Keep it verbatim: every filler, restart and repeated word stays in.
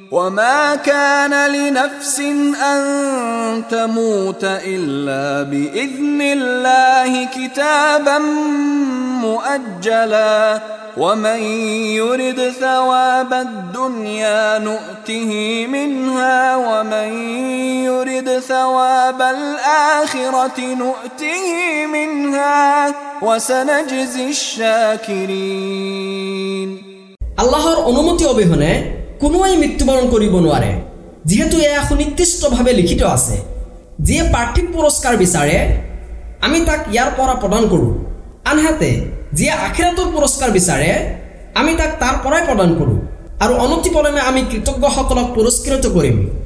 وما كان لنفس أن تموت إلا بإذن الله كتابا مؤجلا ومن يرد ثواب الدنيا نؤته منها ومن يرد ثواب الآخرة نؤته منها وسنجزي الشاكرين আল্লাহর অনুমতি অবিহনে কোনোই মৃত্যুবরণ কৰিব নোৱাৰে যেহেতু এয়া সুনিৰ্দিষ্টভাৱে লিখিত আছে যিয়ে পাৰ্থিৱ পুৰস্কাৰ বিচাৰে আমি তাক ইয়াৰ পৰা প্ৰদান কৰোঁ আনহাতে যিয়ে আখিৰাতৰ পুৰস্কাৰ বিচাৰে আমি তাক তাৰ পৰাই প্ৰদান কৰোঁ আৰু অনতিপলমে আমি কৃতজ্ঞসকলক পুৰস্কৃত কৰিম